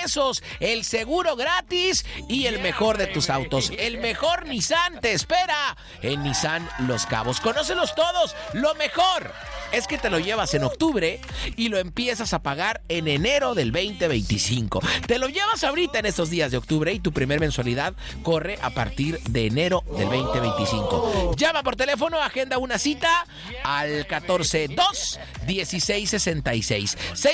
pesos, el seguro gratis y el mejor de tus autos. El mejor Nissan te espera en Nissan Los Cabos. Conócelos todos. Lo mejor es que te lo llevas en octubre y lo empiezas a pagar en enero del 2025. Te lo llevas ahorita en estos días de octubre y tu primer mensualidad corre a partir de enero del 2025. Llama por teléfono, agenda una cita al 14-2-1666.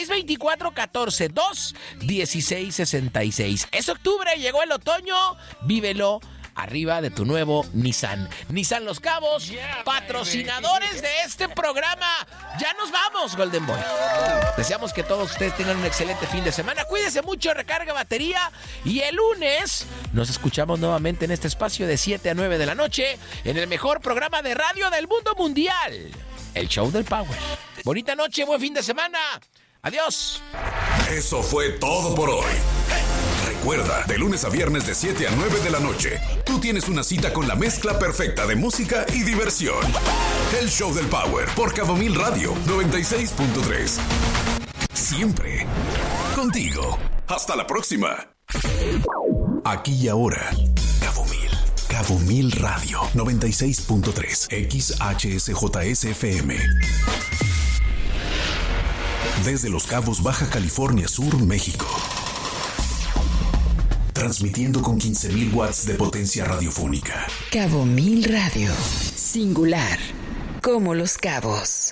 624-14-2-1666. Es octubre, llegó el otoño, vívelo arriba de tu nuevo Nissan. Nissan Los Cabos, patrocinadores de este programa. Ya nos vamos, Golden Boy. Deseamos que todos ustedes tengan un excelente fin de semana. Cuídense mucho, recarga batería. Y el lunes nos escuchamos nuevamente en este espacio de 7 a 9 de la noche en el mejor programa de radio del mundo mundial, el Show del Power. Bonita noche, buen fin de semana. Adiós. Eso fue todo por hoy. Recuerda, de lunes a viernes de 7 a 9 de la noche, tú tienes una cita con la mezcla perfecta de música y diversión. El Show del Power por Cabo Mil Radio 96.3. Siempre contigo. Hasta la próxima. Aquí y ahora, Cabo Mil Radio 96.3 XHSJSFM. Desde Los Cabos, Baja California Sur, México. Transmitiendo con 15,000 watts de potencia radiofónica. Cabo Mil Radio. Singular. Como Los Cabos.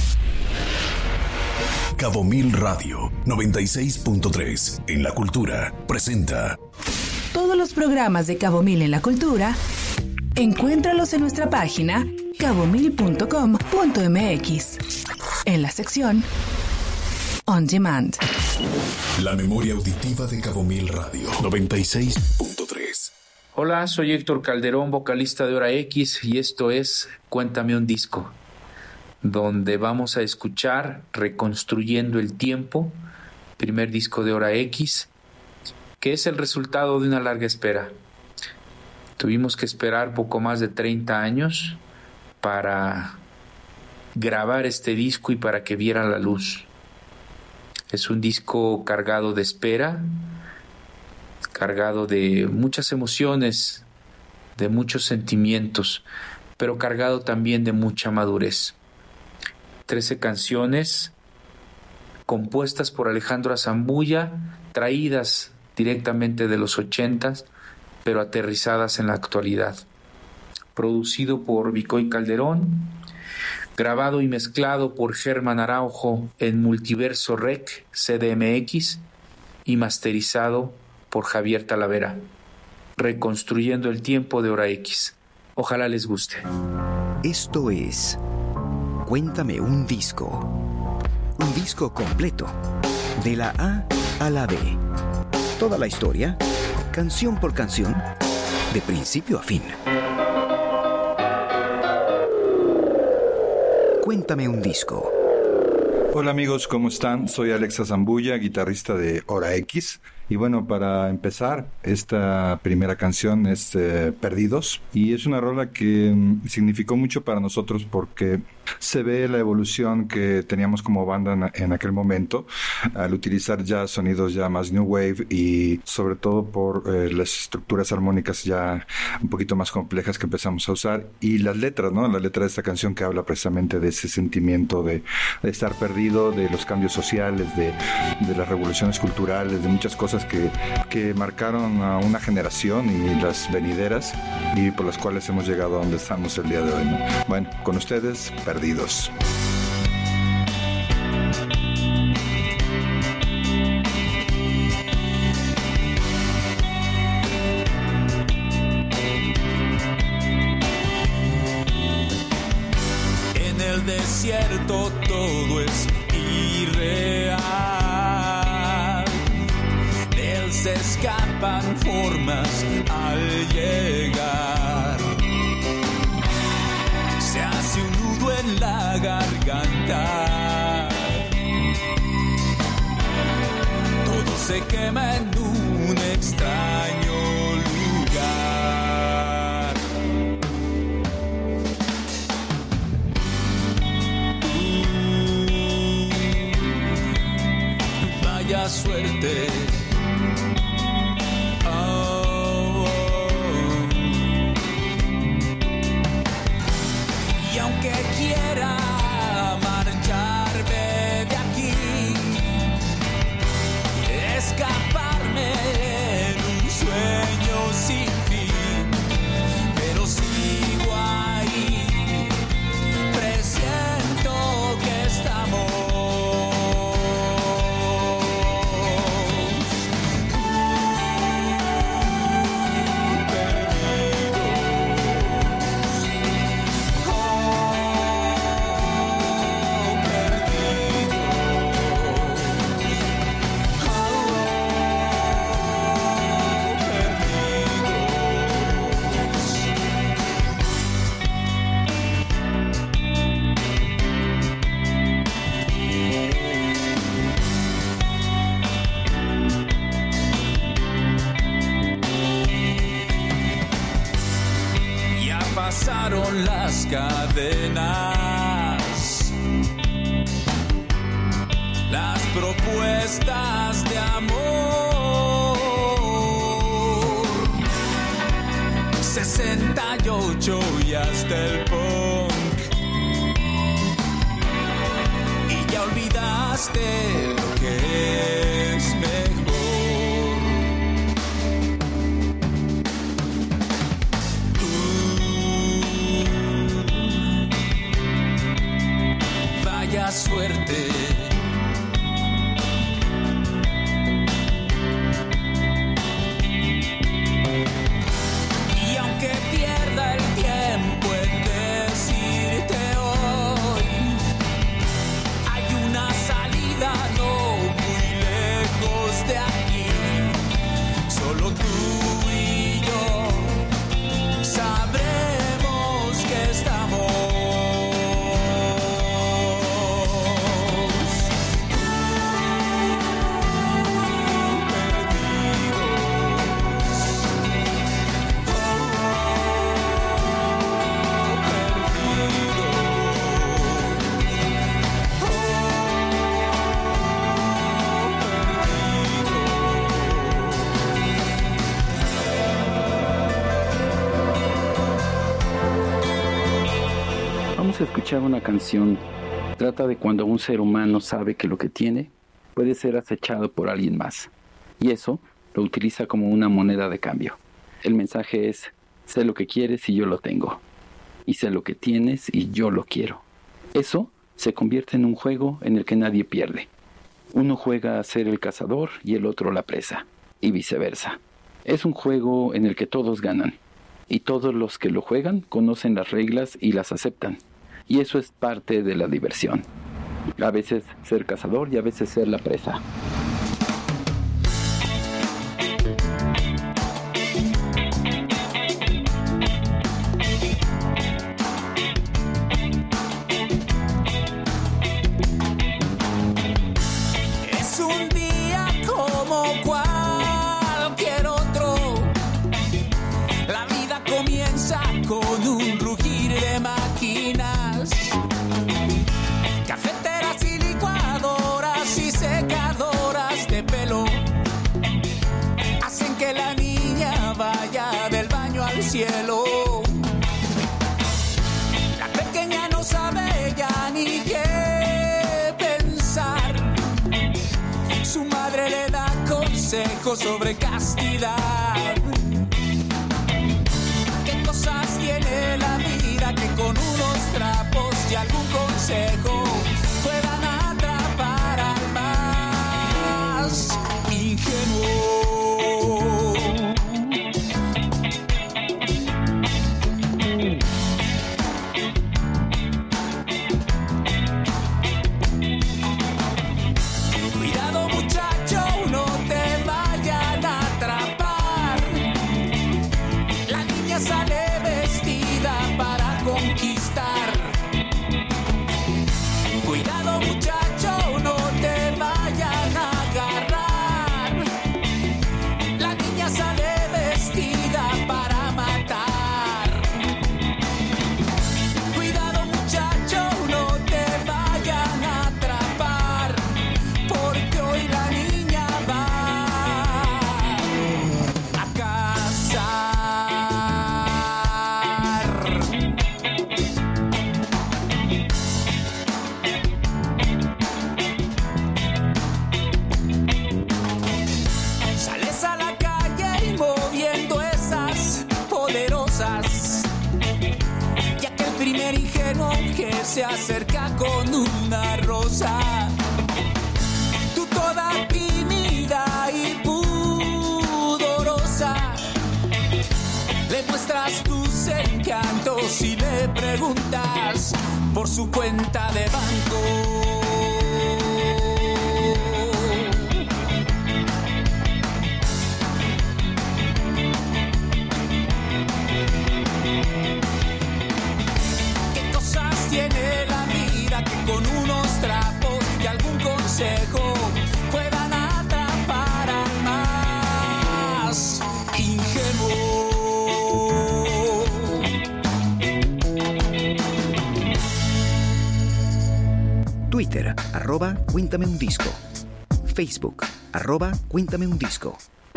Cabo Mil Radio 96.3 en la cultura presenta. Todos los programas de Cabo Mil en la cultura, encuéntralos en nuestra página cabomil.com.mx. En la sección On Demand. La memoria auditiva de Cabo Mil Radio 96.3. Hola, soy Héctor Calderón, vocalista de Hora X, y esto es Cuéntame un disco, donde vamos a escuchar Reconstruyendo el Tiempo, primer disco de Hora X, que es el resultado de una larga espera. Tuvimos que esperar poco más de 30 años para grabar este disco y para que viera la luz. Es un disco cargado de espera, cargado de muchas emociones, de muchos sentimientos, pero cargado también de mucha madurez. 13 canciones compuestas por Alejandro Azambulla, traídas directamente de los 80s, pero aterrizadas en la actualidad. Producido por Vicoy Calderón, grabado y mezclado por Germán Araujo en Multiverso Rec CDMX y masterizado por Javier Talavera. Reconstruyendo el Tiempo de Hora X. Ojalá les guste. Esto es Cuéntame un disco. Un disco completo, de la A a la B. Toda la historia, canción por canción, de principio a fin. Cuéntame un disco. Hola amigos, ¿cómo están? Soy Alex Azambulla, guitarrista de Hora X. Y bueno, para empezar, esta primera canción es Perdidos. Y es una rola que significó mucho para nosotros porque se ve la evolución que teníamos como banda en aquel momento al utilizar ya sonidos ya más new wave y sobre todo por las estructuras armónicas ya un poquito más complejas que empezamos a usar, y las letras, ¿no? La letra de esta canción que habla precisamente de ese sentimiento de estar perdido, de los cambios sociales, de las revoluciones culturales, de muchas cosas que marcaron a una generación y las venideras, y por las cuales hemos llegado a donde estamos el día de hoy, ¿no? Bueno, con ustedes, Perdidos. En el desierto todo es irreal. De él se escapan formas al llegar. Se hace un nudo en la garganta. Todo se quema en un extraño lugar. Vaya suerte escaparme en un sueño sin fin, pero sigo ahí, presiento que estamos pasaron las cadenas, las propuestas de amor. 68 y hasta el punk, y ya olvidaste lo que es mejor. Vaya suerte. Y aunque pierda el tiempo en decirte hoy, hay una salida no muy lejos de aquí. Solo tú y yo sabremos que estamos Vamos a escuchar una canción. Trata de cuando un ser humano sabe que lo que tiene puede ser acechado por alguien más, y eso lo utiliza como una moneda de cambio. El mensaje es: sé lo que quieres y yo lo tengo, y sé lo que tienes y yo lo quiero. Eso se convierte en un juego en el que nadie pierde. Uno juega a ser el cazador y el otro la presa, y viceversa. Es un juego en el que todos ganan, y todos los que lo juegan conocen las reglas y las aceptan. Y eso es parte de la diversión. A veces ser cazador y a veces ser la presa. Es un día como cualquier otro. La vida comienza con un rugir de máquinas, cafeteras y licuadoras y secadoras de pelo hacen que la niña vaya del baño al cielo. La pequeña no sabe ya ni qué pensar. Su madre le da consejos sobre castidad. ¿Qué cosas tiene la vida que con unos trapos y algún consejo puedan atrapar al más ingenuo? Cuidado, muchacho, no te vayan a atrapar. La niña sale vestida para conquistar. se acerca con una rosa. Tú toda tímida y pudorosa, le muestras tus encantos y le preguntas por su cuenta de banco. Tiene la vida que con unos trapos y algún consejo puedan atrapar al más ingenuo. Twitter, @Cuéntame un disco. Facebook, @Cuéntame un disco.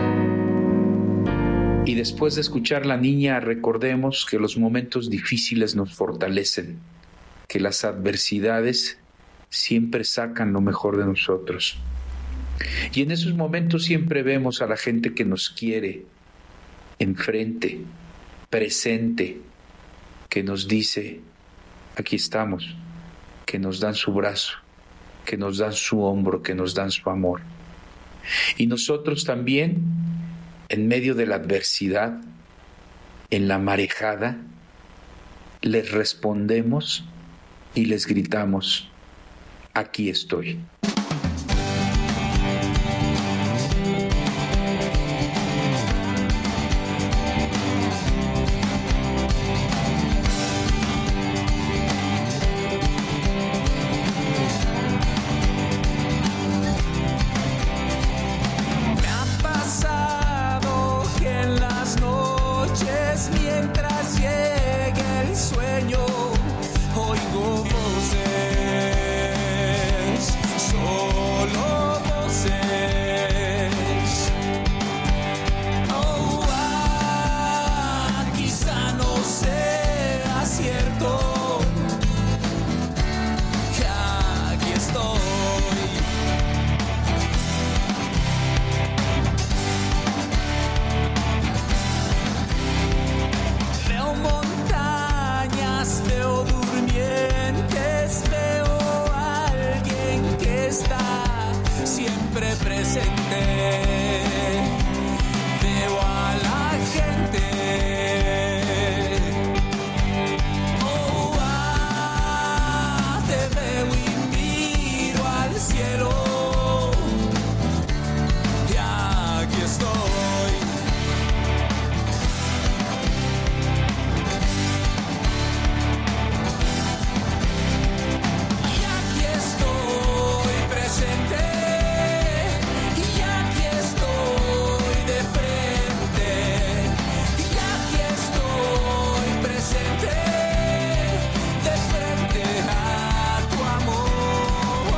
Y después de escuchar La Niña, recordemos que los momentos difíciles nos fortalecen, que las adversidades siempre sacan lo mejor de nosotros. Y en esos momentos siempre vemos a la gente que nos quiere enfrente, presente, que nos dice, aquí estamos, que nos dan su brazo, que nos dan su hombro, que nos dan su amor. Y nosotros también, en medio de la adversidad, en la marejada, les respondemos y les gritamos, aquí estoy. Me ha pasado que en las noches, mientras llegue el sueño, oigo voces, solo voces. Oh, quizá no sea cierto, que aquí estoy. Veo montañas, veo durmientes, veo a alguien que está siempre presente. Veo a la gente. Oh, te veo y miro al cielo. Y aquí estoy. Y aquí estoy presente, y aquí estoy de frente, y aquí estoy presente, de frente a tu amor.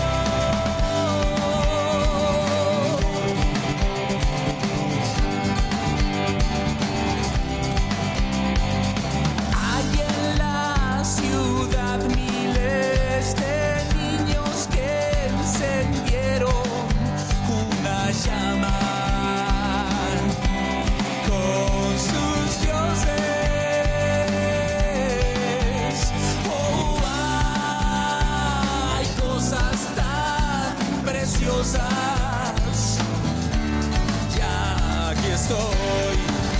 Hay en la ciudad miles de niños que encendieron una llama con sus dioses. Oh, hay cosas tan preciosas. Ya aquí estoy.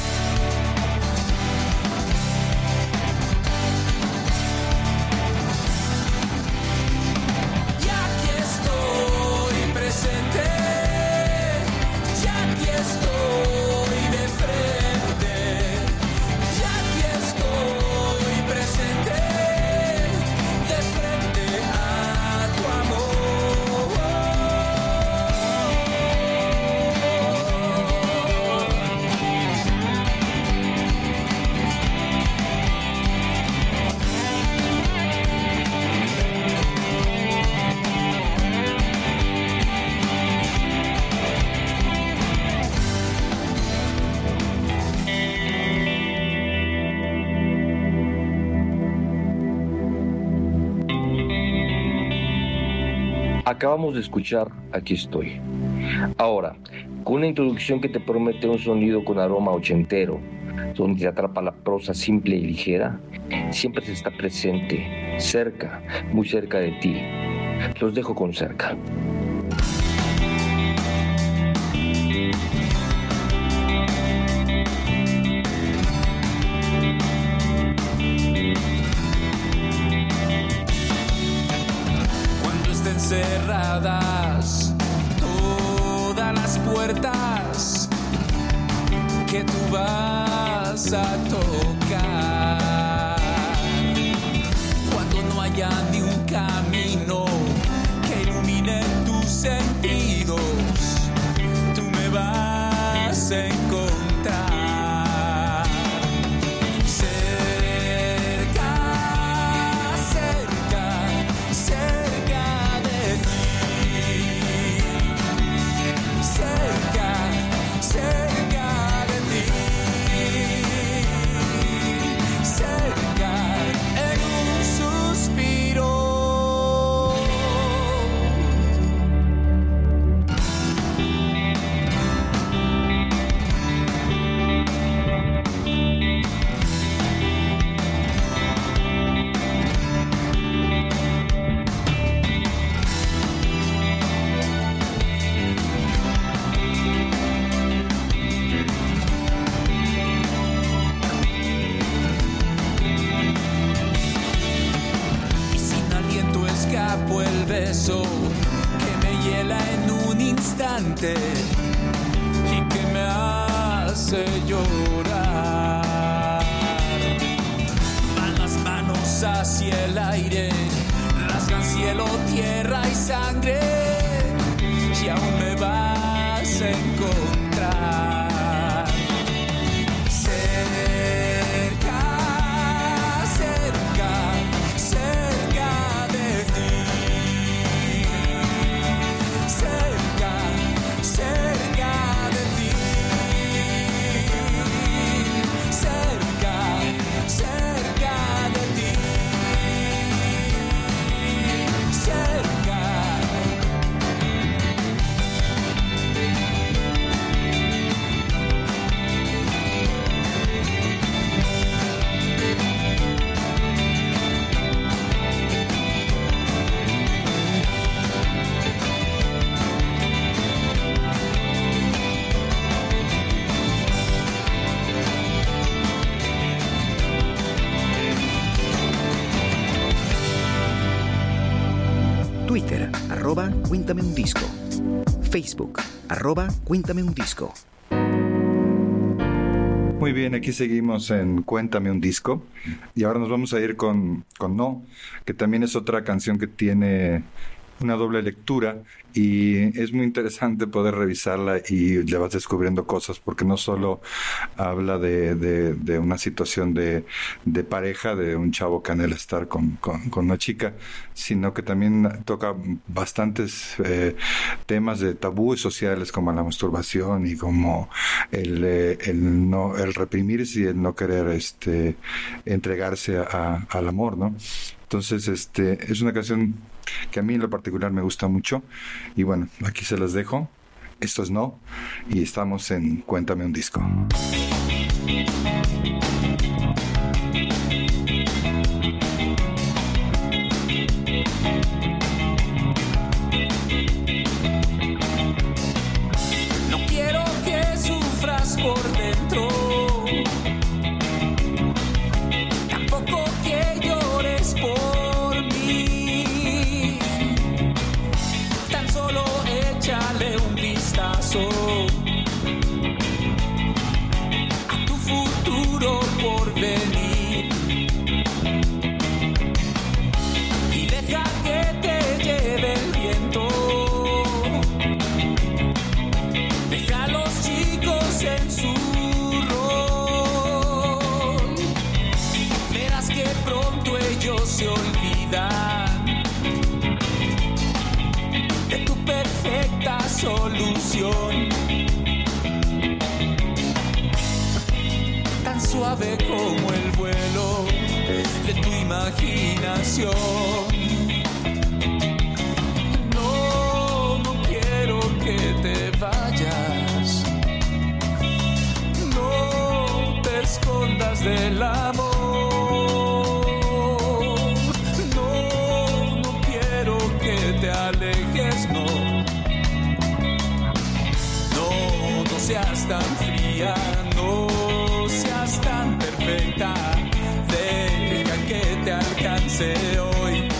Y aquí estoy presente, y aquí estoy de frente, y aquí estoy presente, de frente a tu amor. Acabamos de escuchar Aquí estoy. Ahora, con una introducción que te promete un sonido con aroma ochentero, donde te atrapa la prosa simple y ligera, siempre se está presente, cerca, muy cerca de ti. Los dejo con Cerca. Cuando estén cerradas todas las puertas que tú vas a tocar, cuando no haya ni un camino que ilumine tus sentidos, tú me vas a encontrar cerca, cerca, cerca de ti, cerca, cerca de ti, cerca en un suspiro. Y sin aliento escapo el beso que me hiela en un instante y que me hace llorar. Van las manos hacia el aire, rasgan cielo, tierra y sangre, y aún me vas a encontrar cerca, cerca, cerca de ti, cerca, cerca de ti, cerca, cerca de ti, cerca. Twitter, @Cuéntame un disco. Facebook, @Cuéntame un disco. Muy bien, aquí seguimos en Cuéntame un disco. Y ahora nos vamos a ir con No, que también es otra canción que tiene una doble lectura y es muy interesante poder revisarla y le vas descubriendo cosas, porque no solo habla de una situación de pareja, de un chavo que anhela estar con una chica, sino que también toca bastantes temas de tabúes sociales, como la masturbación y como el reprimirse y el no querer entregarse al amor, ¿no? Entonces, es una canción que a mí en lo particular me gusta mucho. Y bueno, aquí se las dejo. Esto es No, y estamos en Cuéntame un disco. No quiero que sufras por dentro, tampoco que llores por mí. Tan solo échale un vistazo a tu futuro por venir y deja que te lleve el viento. Deja a los chicos en su rol. Verás que pronto ellos se olvidan de tu perfecta solución. Tan suave como el vuelo de tu imaginación. No, no quiero que te vayas. No te escondas del amor. No, no quiero que te alejes, no. No, no seas tan fría, no seas tan perfecta. Deja que te alcance hoy.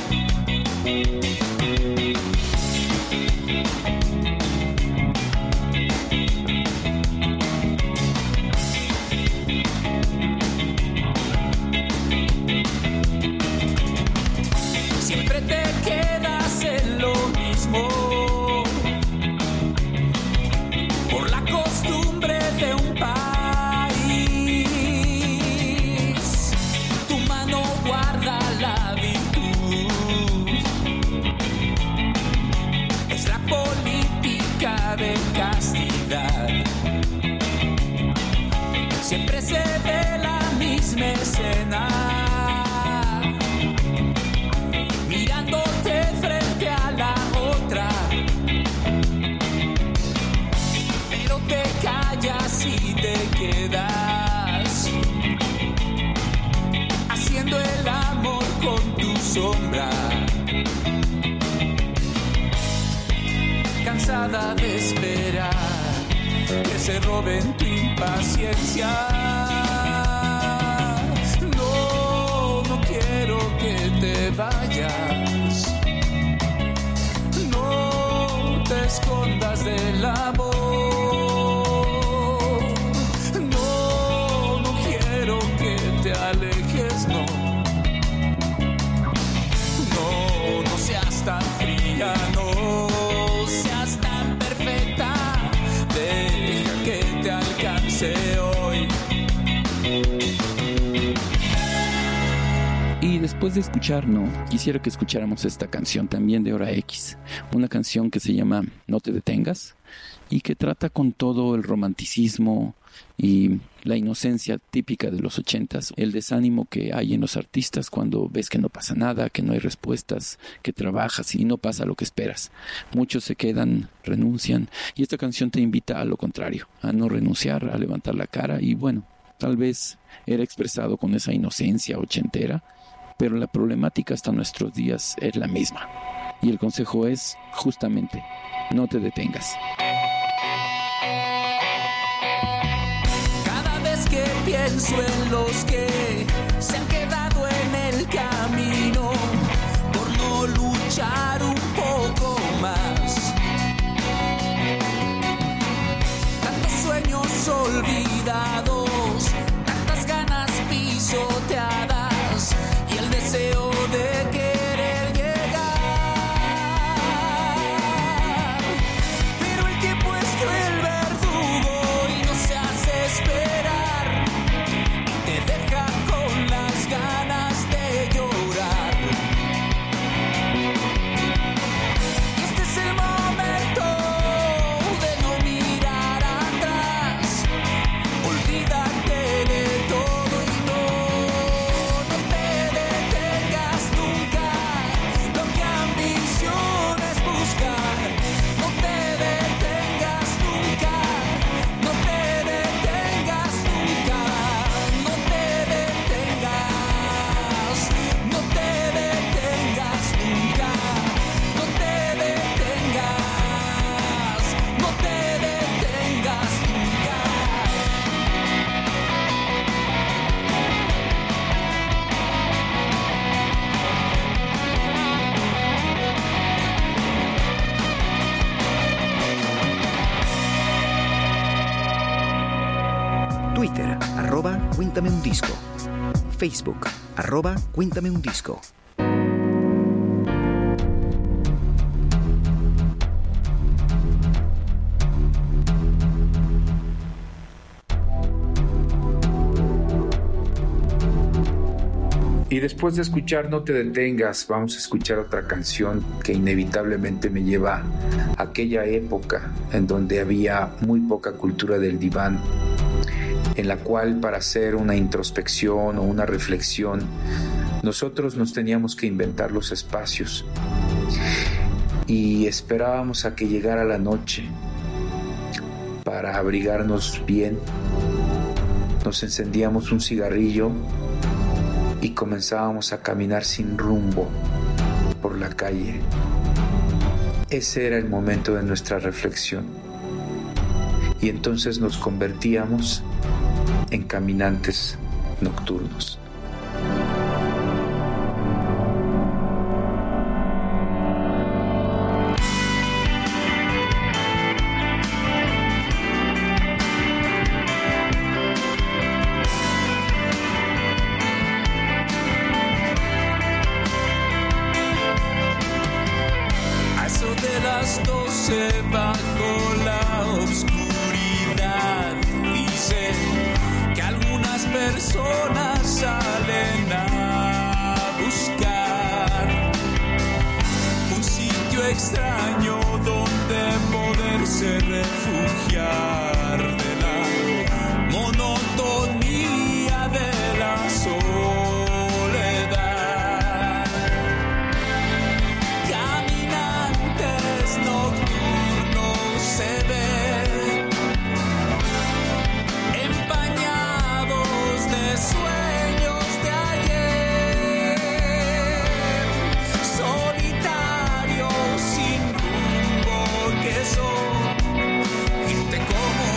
Siempre te quedas en lo mismo por la costumbre de un país. Tu mano guarda la virtud. Es la política de castidad. Siempre se ve la misma escena, mirándote frente a la otra, pero te callas y te quedas haciendo el amor con tu sombra, cansada de esperar que se roben tu impaciencia. No, no quiero que te vayas. No te escondas del amor. No, no quiero que te alejes, no. No, no seas tan fría, no seas tan perfecta. Deja que te alcance hoy. Y después de escuchar No, quisiera que escucháramos esta canción también de Hora X, una canción que se llama No te detengas y que trata con todo el romanticismo y la inocencia típica de los 80s, el desánimo que hay en los artistas cuando ves que no pasa nada, que no hay respuestas, que trabajas y no pasa lo que esperas. Muchos se quedan, renuncian, y esta canción te invita a lo contrario, a no renunciar, a levantar la cara. Y bueno, tal vez era expresado con esa inocencia ochentera, pero la problemática hasta nuestros días es la misma. Y el consejo es, justamente, no te detengas. Cada vez que pienso en los que se han quedado en el camino por no luchar un poco más, tantos sueños olvidados, tantas ganas pisoteadas y el deseo de querer llegar. Pero el tiempo es cruel verdugo y no se hace esperar y te deja con las ganas de llorar. Y este es el momento de no mirar atrás. Olvídate de todo y no te detengas nunca. Lo que ambiciones buscar. No te detengas nunca. No te detengas nunca. No te detengas. No te detengas nunca. No te detengas. No te detengas nunca. Twitter, @Cuéntame un disco. Facebook, @Cuéntame un disco. Y después de escuchar No te detengas, vamos a escuchar otra canción que inevitablemente me lleva a aquella época en donde había muy poca cultura del diván, en la cual para hacer una introspección o una reflexión nosotros nos teníamos que inventar los espacios y esperábamos a que llegara la noche para abrigarnos bien nos encendíamos un cigarrillo y comenzábamos a caminar sin rumbo por la calle. Ese era el momento de nuestra reflexión. Y entonces nos convertíamos en caminantes nocturnos. Bajo la oscuridad dice que algunas personas salen a buscar un sitio extraño donde poderse refugiar de la monotonía de la soledad. Caminantes nocturnos se ven empañados de sueños de ayer, solitarios sin rumbo que son gente como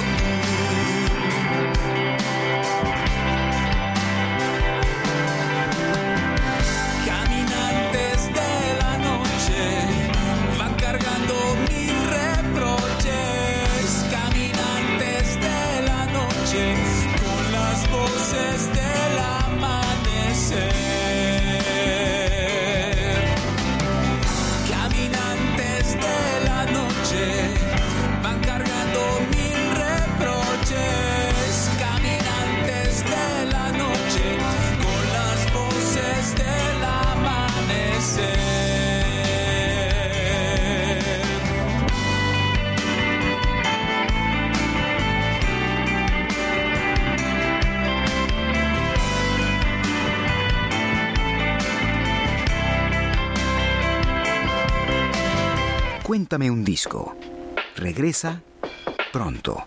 tú. Caminantes de la noche van cargando mil reproches, caminantes de la noche con las voces del amanecer, caminantes de la noche van cargando mil reproches, caminantes de la noche con las voces del amanecer. Cuéntame un disco. Regresa pronto.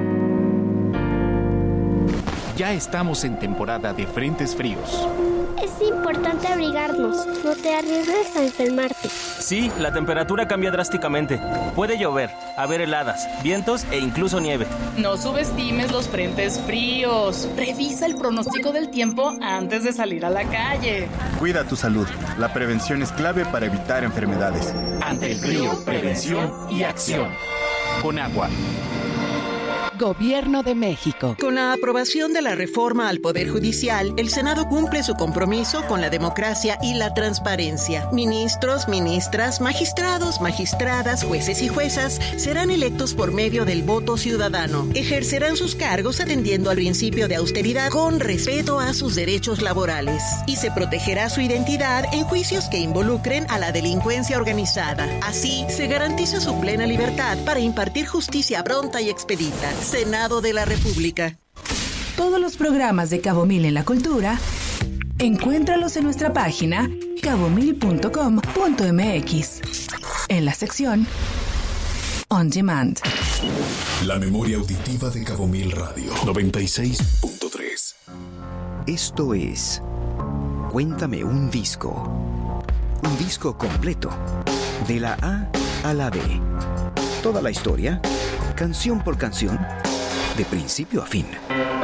Ya estamos en temporada de frentes fríos. Es importante abrigarnos, no te arriesgues a enfermarte. Sí, la temperatura cambia drásticamente. Puede llover, haber heladas, vientos e incluso nieve. No subestimes los frentes fríos. Revisa el pronóstico del tiempo antes de salir a la calle. Cuida tu salud. La prevención es clave para evitar enfermedades. Ante el frío, prevención y acción. Con agua. Gobierno de México. Con la aprobación de la reforma al Poder Judicial, el Senado cumple su compromiso con la democracia y la transparencia. Ministros, ministras, magistrados, magistradas, jueces y juezas serán electos por medio del voto ciudadano. Ejercerán sus cargos atendiendo al principio de austeridad con respeto a sus derechos laborales. Y se protegerá su identidad en juicios que involucren a la delincuencia organizada. Así, se garantiza su plena libertad para impartir justicia pronta y expedita. Senado de la República. Todos los programas de Cabo Mil en la Cultura, encuéntralos en nuestra página cabomil.com.mx, en la sección On Demand. La memoria auditiva de Cabo Mil Radio 96.3. Esto es Cuéntame un disco. Un disco completo, de la A a la B. Toda la historia, canción por canción, de principio a fin.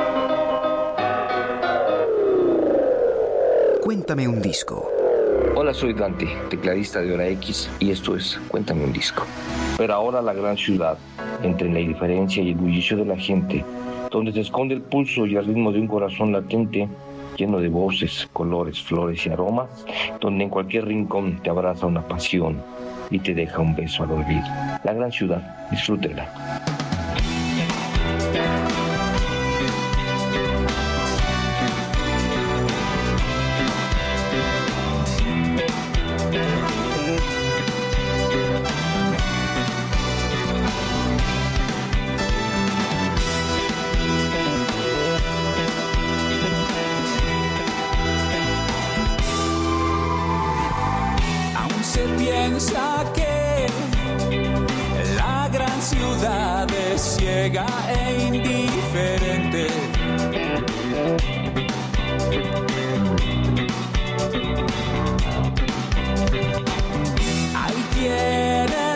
Cuéntame un disco. Hola, soy Dante, tecladista de Hora X, y esto es Cuéntame un disco. Pero ahora la gran ciudad, entre la indiferencia y el bullicio de la gente, donde se esconde el pulso y el ritmo de un corazón latente, lleno de voces, colores, flores y aromas, donde en cualquier rincón te abraza una pasión y te deja un beso al olvido. La gran ciudad, disfrútela. Aún se piensa que la gran ciudad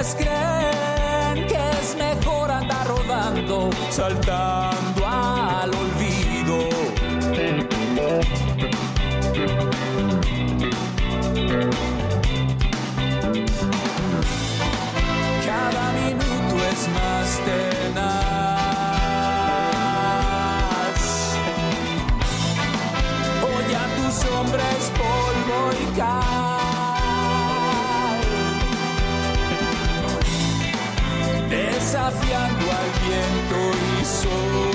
quienes creen que es mejor andar rodando, saltando al olvido. Cada minuto es más tenaz. Hoy a tus hombres polvo y cal, desafiando al viento y sol.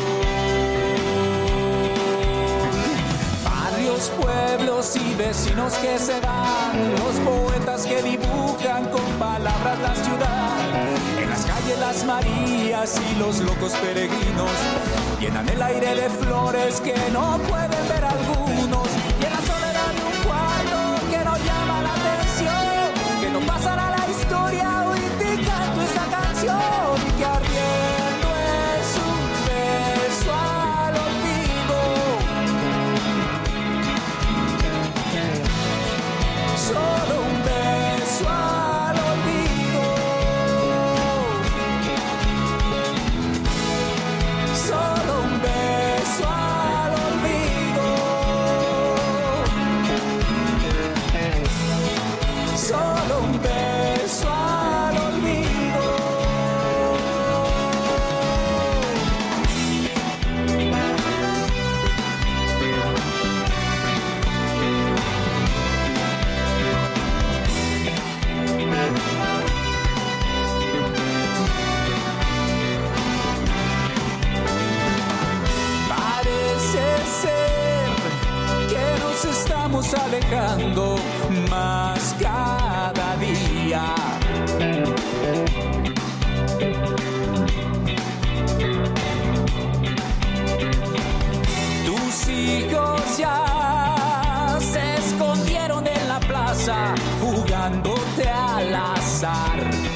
Barrios, pueblos y vecinos que se van, los poetas que dibujan con palabras la ciudad. En las calles las Marías y los locos peregrinos llenan el aire de flores que no pueden ver algunos. Y en la soledad de un cuarto que no llama la atención, que no pasará la historia, hoy te canto esta canción que ardiendo es un beso al olvido. Solo un beso al olvido. Solo un beso al olvido. Solo un beso al olvido. Parece ser que nos estamos alejando más cada día. Tus hijos ya se escondieron en la plaza jugándote al azar.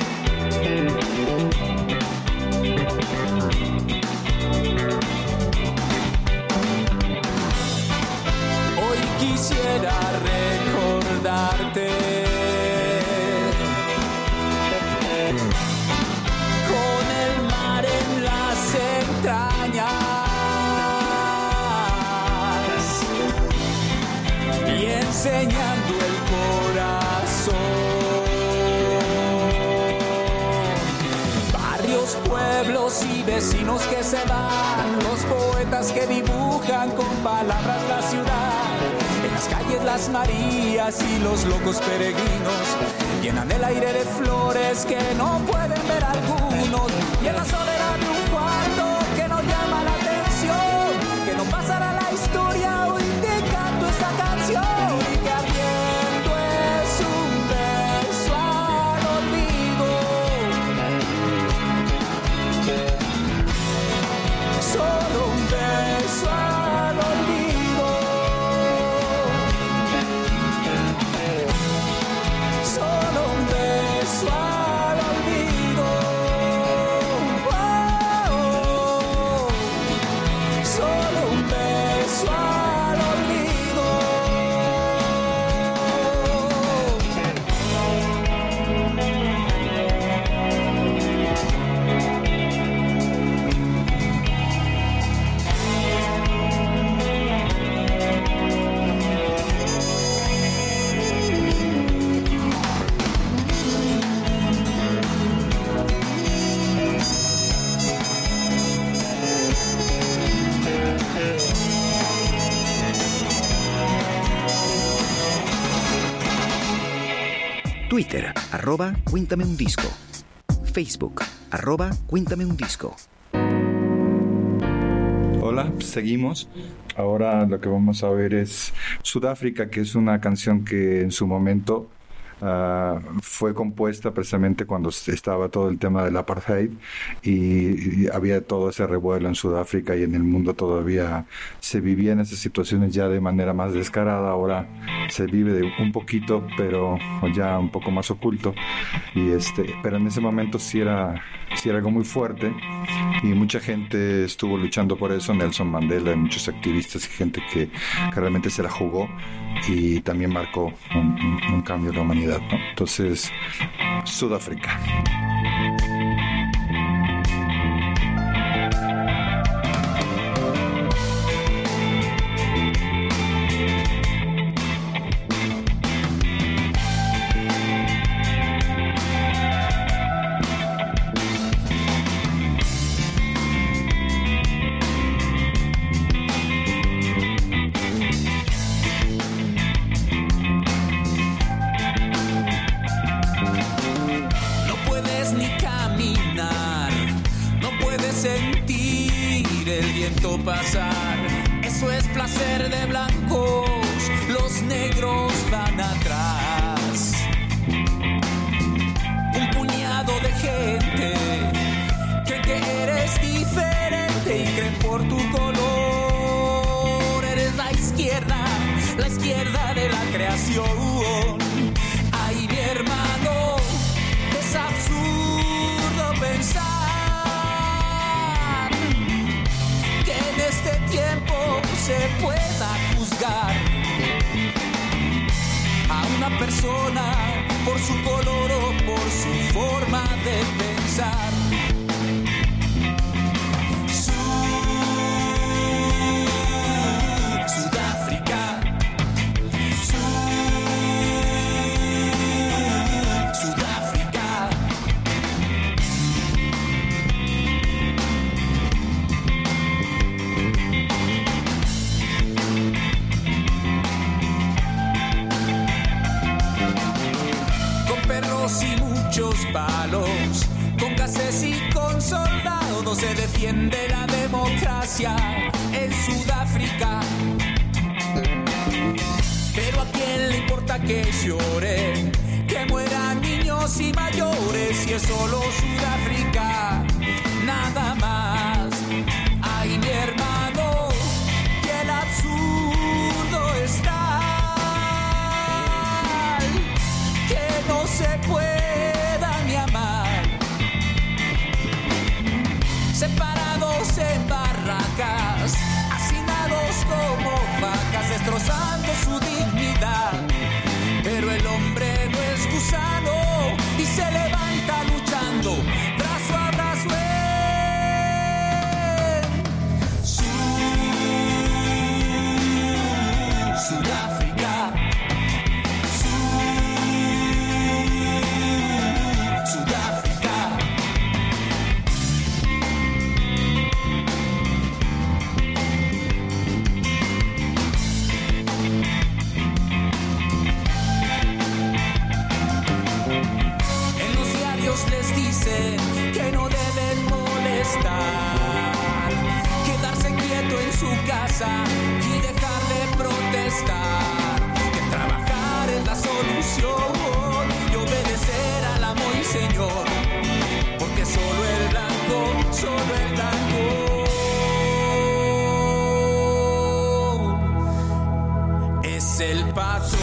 Hoy quisiera recordarte con el mar en las entrañas y enseñando el corazón. Barrios, pueblos y vecinos que se van, los poetas que dibujan con palabras la ciudad. En las calles las Marías y los locos peregrinos llenan el aire de flores que no pueden ver algunos. Y en la soledad de un cuarto que no llama la atención, que no pasará la historia, hoy te canto esta canción y que ardiendo es un beso al olvido. Solo un beso al olvido. Solo un beso al olvido. Oh, oh. Solo un beso al olvido. Twitter, @Cuéntame un disco. Facebook, @Cuéntame un disco. Hola, seguimos. Ahora lo que vamos a ver es Sudáfrica, que es una canción que en su momento fue compuesta precisamente cuando estaba todo el tema del apartheid y había todo ese revuelo en Sudáfrica y en el mundo todavía se vivían esas situaciones ya de manera más descarada. Ahora se vive de un poquito, pero ya un poco más oculto, y pero en ese momento sí era sí era algo muy fuerte y mucha gente estuvo luchando por eso. Nelson Mandela y muchos activistas y gente que realmente se la jugó y también marcó un cambio en la humanidad, ¿no? Entonces, Sudáfrica. Pasar, eso es placer de blancos, los negros van atrás. Un puñado de gente cree que eres diferente y creen por tu color. Eres la izquierda de la creación. Ay, mi hermano, es absurdo pensar en este tiempo se pueda juzgar a una persona por su color o por su forma de pensar. Sudáfrica, Sudáfrica. Y muchos palos, con gases y con soldados se defiende la democracia en Sudáfrica. Pero a quién le importa que lloren, que mueran niños y mayores, y es solo Sudáfrica, nada más. Ay, mi hermano, que el absurdo está, que no se pueda ni amar, separados en barracas, hacinados como vacas, destrozando su dignidad. Pero el hombre no es gusano y se levanta luchando, brazo a brazo en Sudáfrica. Les dicen que no deben molestar, quedarse quieto en su casa y dejar de protestar, que trabajar es la solución y obedecer al amo y señor, porque solo el blanco es el patrón.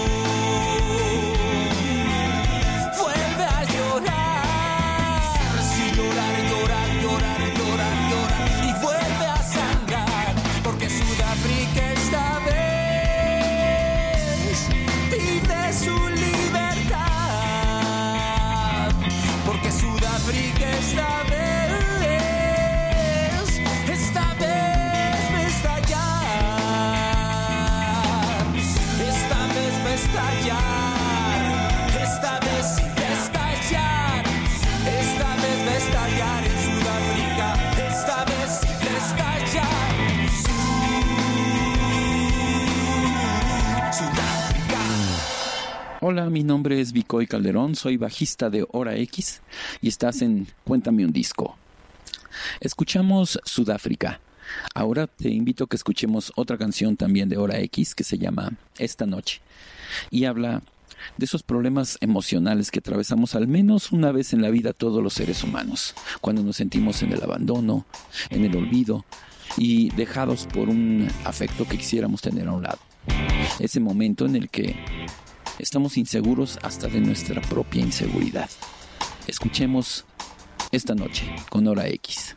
Hola, mi nombre es Vicoy Calderón, soy bajista de Hora X y estás en Cuéntame un disco. Escuchamos Sudáfrica. Ahora te invito a que escuchemos otra canción también de Hora X que se llama Esta Noche y habla de esos problemas emocionales que atravesamos al menos una vez en la vida todos los seres humanos, cuando nos sentimos en el abandono, en el olvido y dejados por un afecto que quisiéramos tener a un lado. Ese momento en el que estamos inseguros hasta de nuestra propia inseguridad. Escuchemos esta noche con Hora X.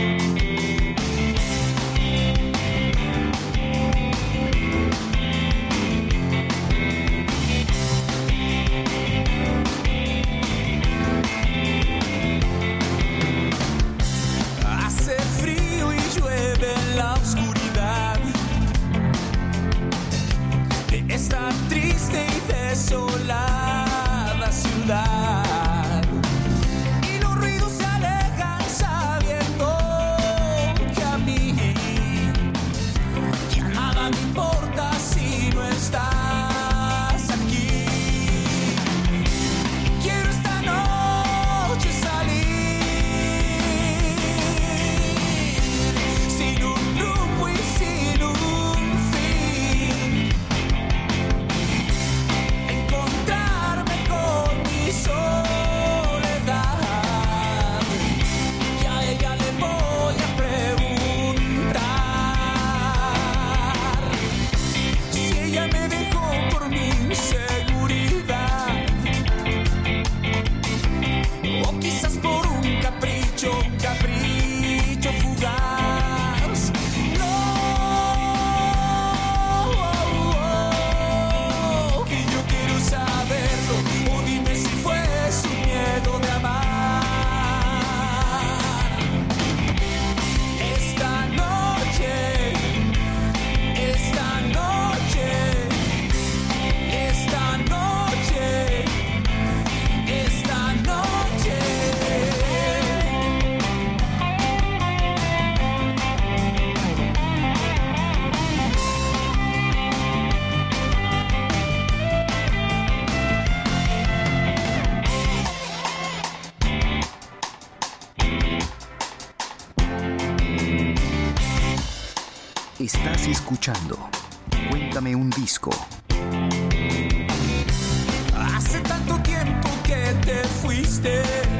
Hace frío y llueve en la oscuridad de esta triste y desolada ciudad. Y los ruidos se alejan sabiendo que a mí ya nada me importa si no estás aquí. Quiero esta noche salir sin un rumbo y sin un fin, encontrarme con mi soledad, y a ella le voy a preguntar si ella me dejó por mi inseguridad, o quizás por un capricho fugaz. No, que yo quiero saberlo, o dime si fue su miedo de amar. Esta noche, esta noche, esta noche, esta noche. Estás escuchando Cuéntame un disco. Hace tanto tiempo que te fuiste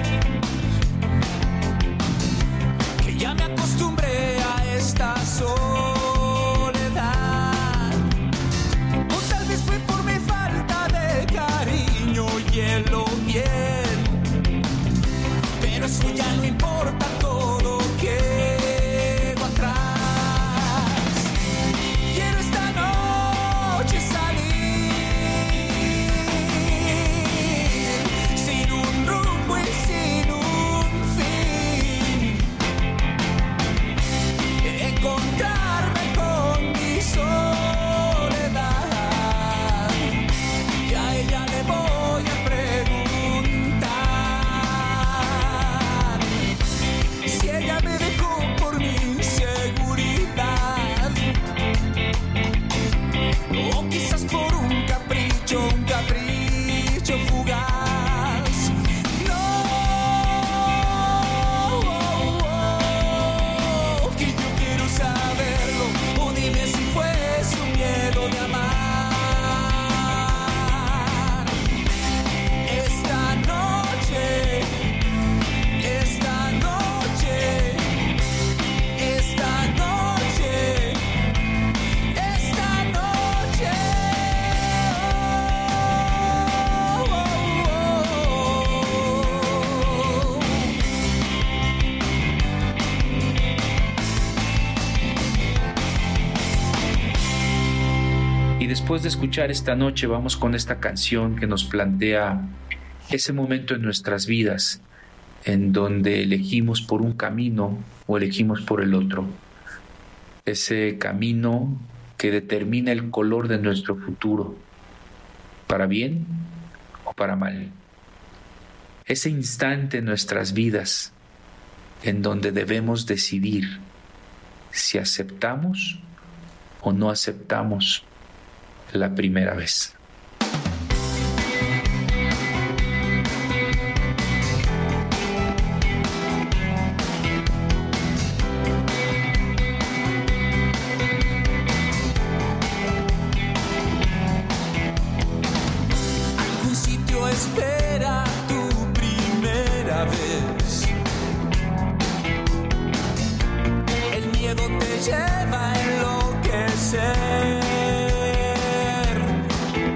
que ya me acostumbré a esta soledad. O tal vez fue por mi falta de cariño y lo bien, pero eso ya no importa, todo quedó atrás. Quiero esta noche salir sin un rumbo y sin un fin, encontrarme con mi soledad, y a ella le voy a preguntar si ella me dejó por mi inseguridad, o quizás por un capricho fugaz. No, que yo quiero saberlo, o dime si fue su miedo de amar. Esta noche, esta noche, esta noche, esta noche. Y después de escuchar esta noche, vamos con esta canción que nos plantea ese momento en nuestras vidas en donde elegimos por un camino o elegimos por el otro. Ese camino que determina el color de nuestro futuro, para bien o para mal. Ese instante en nuestras vidas en donde debemos decidir si aceptamos o no aceptamos la primera vez. Algún sitio espera tu primera vez. El miedo te lleva a enloquecer.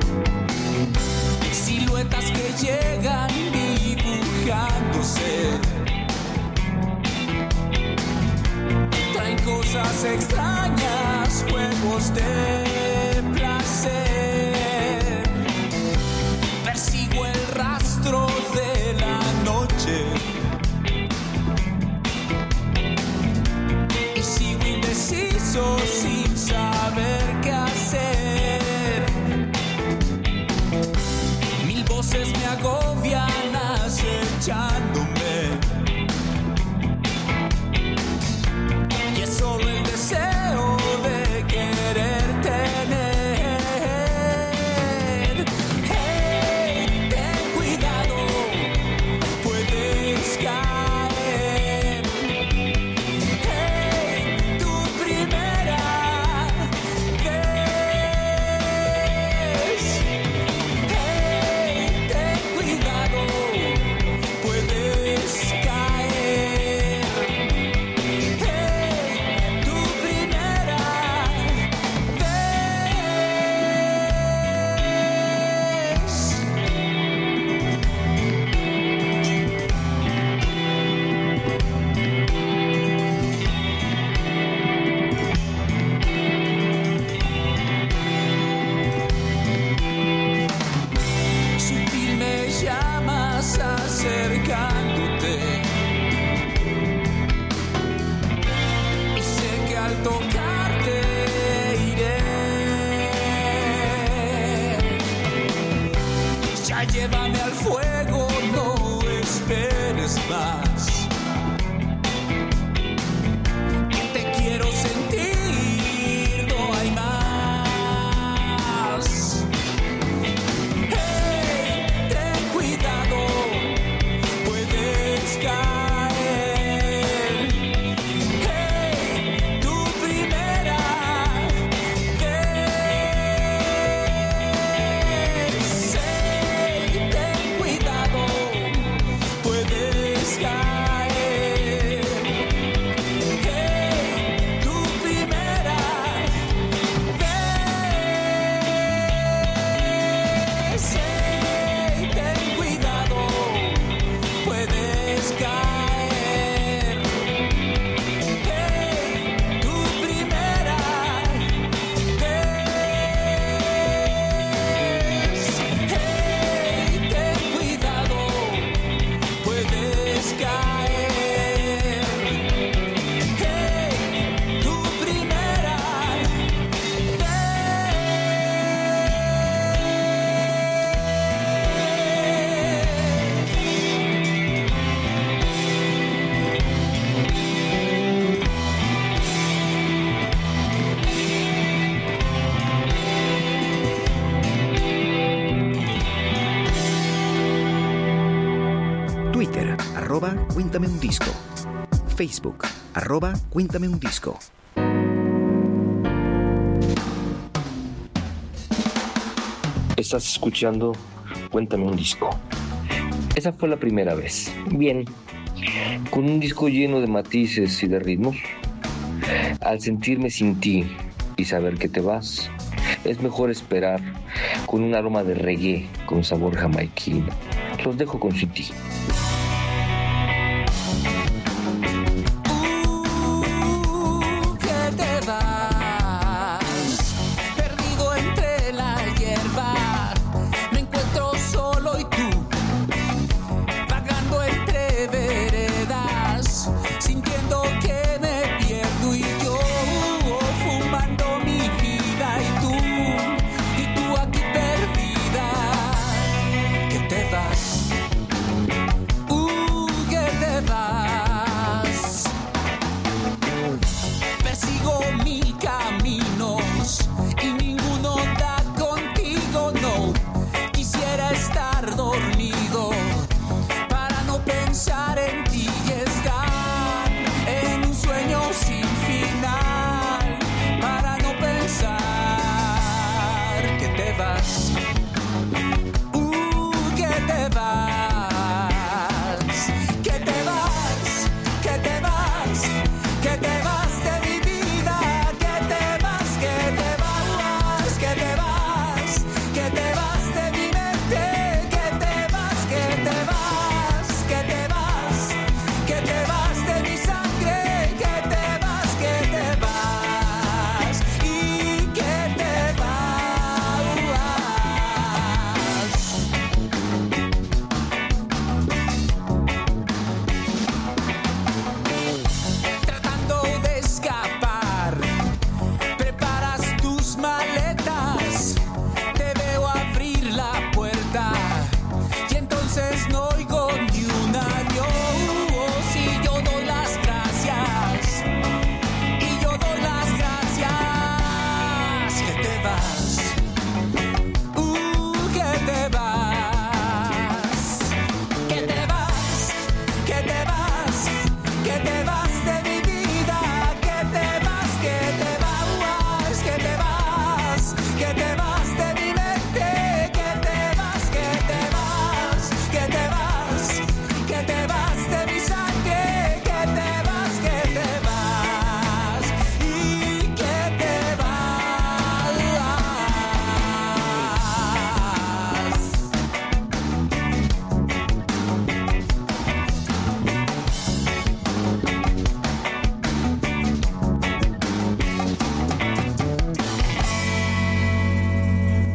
cosas extrañas, juegos de placer. Persigo el rastro de la noche y sigo indeciso sin saber qué hacer. Mil voces me agobian acechándome. Y es solo el deseo de querer tener. Hey, ten cuidado, puedes caer. Hey, tu primera vez. Hey, ten cuidado, puedes caer. Hey, tu primera vez. Sutil me llamas acercándote y sé que al tocarte iré. Ya llévame al fuego, no esperes más. Que te quiero sentir, no hay más. Hey, ten cuidado, puedes caer. Hey, tu primera vez. Hey, ten cuidado, puedes caer. Hey, tu primera vez. Hey, ten cuidado, puedes caer. Hey, tu primera vez. Hey, ten cuidado, puedes caer. Hey, tu primera Twitter, @Cuéntame un disco. Facebook, @Cuéntame un disco. Estás escuchando Cuéntame un disco. Esa fue la primera vez. Bien, con un disco lleno de matices y de ritmos. Al sentirme sin ti y saber que te vas, es mejor esperar con un aroma de reggae con sabor jamaiquino. Los dejo con Sin Ti. Que te vas, perdido entre la hierba. Me encuentro solo y tú, vagando entre veredas, sintiendo que me pierdo y yo fumando mi vida y tú aquí perdida. Que te vas,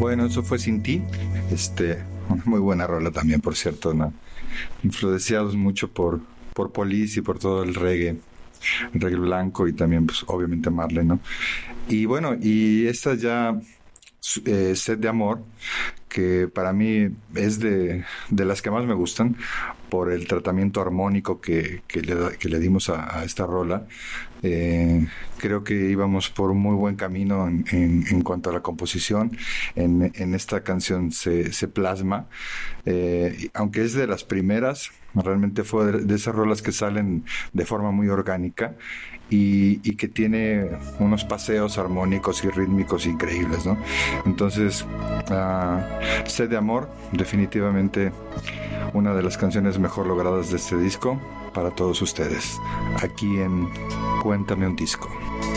Bueno, eso fue Sin Ti. Una muy buena rola también, por cierto, ¿no? Influenciados mucho por Police y por todo el reggae blanco y también, pues, obviamente Marley, ¿no? Y bueno, y esta ya Sed de Amor, que para mí es de las que más me gustan por el tratamiento armónico que le dimos a esta rola. Creo que íbamos por un muy buen camino en cuanto a la composición. En esta canción se plasma, aunque es de las primeras, realmente fue de esas rolas que salen de forma muy orgánica y que tiene unos paseos armónicos y rítmicos increíbles, ¿no? Entonces, Sed de Amor, definitivamente una de las canciones mejor logradas de este disco para todos ustedes, aquí en Cuéntame un Disco.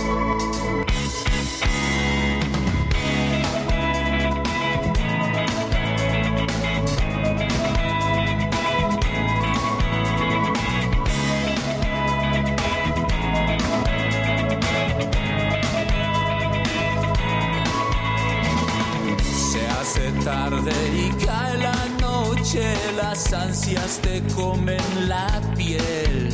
Tarde y cae la noche, las ansias te comen la piel.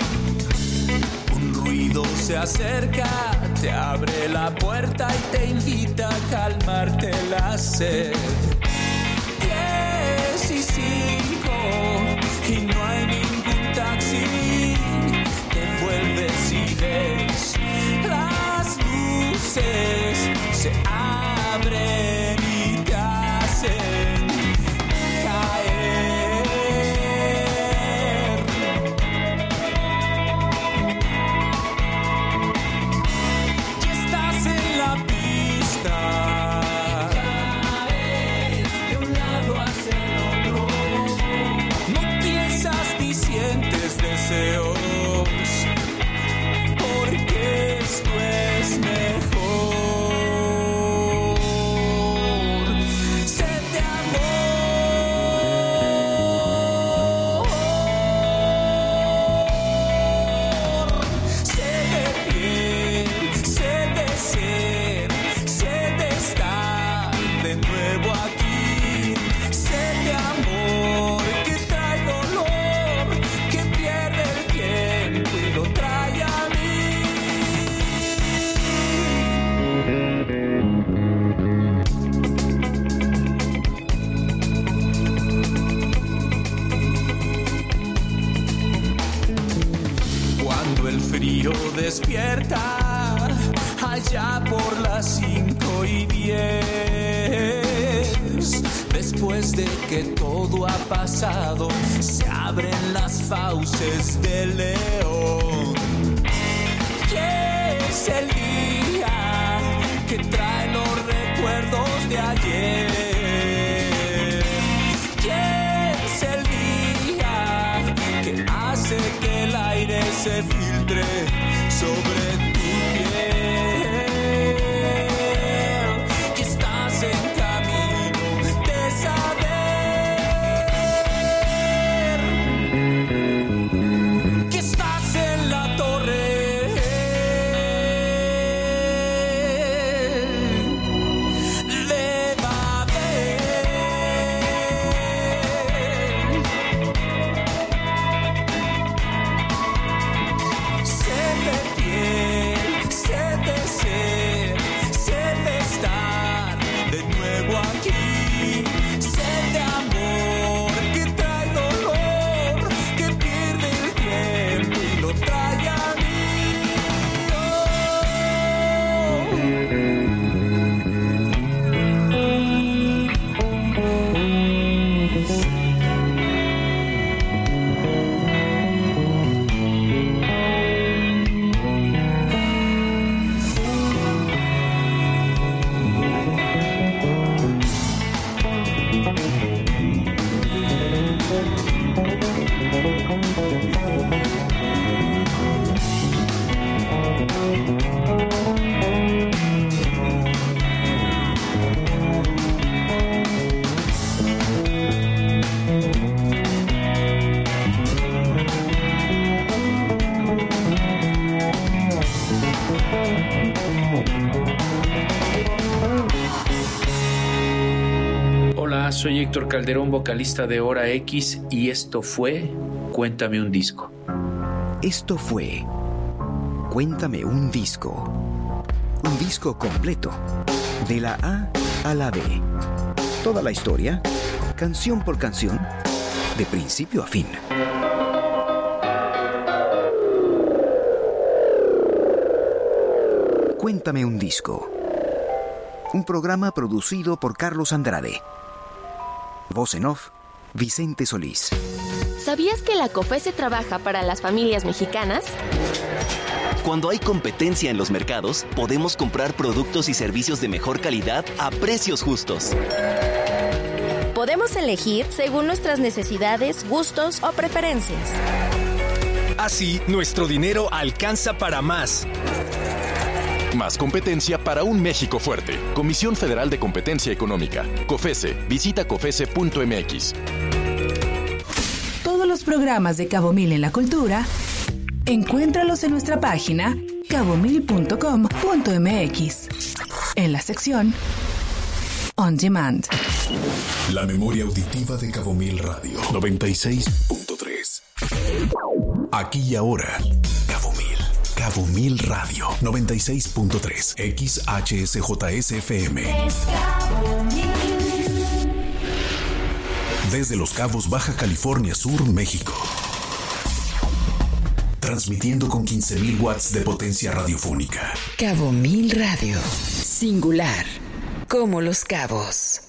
Un ruido se acerca, te abre la puerta y te invita a calmarte la sed. 10:05 y no hay ningún taxi. Te vuelves y ves las luces se abren y te hacen caer. Ya estás en la pista, caes de un lado hacia el otro. No piensas ni sientes deseos, porque esto es mejor. Despierta allá por las 5:10. Después de que todo ha pasado, se abren las fauces del león. Y es el día que trae los recuerdos de ayer. Y es el día que hace que el aire se filtre sobre tu piel, que estás en camino de saber, que estás en la torre de Babel. Se detiene Soy Héctor Calderón, vocalista de Hora X, y esto fue Cuéntame un disco. Esto fue Cuéntame un disco. Un disco completo, de la A a la B. Toda la historia, canción por canción, de principio a fin. Cuéntame un disco. Un programa producido por Carlos Andrade. Voz en off, Vicente Solís. ¿Sabías que la COFESE trabaja para las familias mexicanas? Cuando hay competencia en los mercados, podemos comprar productos y servicios de mejor calidad a precios justos. Podemos elegir según nuestras necesidades, gustos o preferencias. Así, nuestro dinero alcanza para más. Más competencia para un México fuerte. Comisión Federal de Competencia Económica. COFESE. Visita COFESE.mx. Todos los programas de Cabo Mil en la Cultura, encuéntralos en nuestra página cabomil.com.mx. En la sección On Demand. La memoria auditiva de Cabo Mil Radio 96.3. Aquí y ahora. Cabo Mil Radio 96.3 XHSJSFM. Desde Los Cabos, Baja California Sur, México. Transmitiendo con 15,000 watts de potencia radiofónica. Cabo Mil Radio. Singular. Como Los Cabos.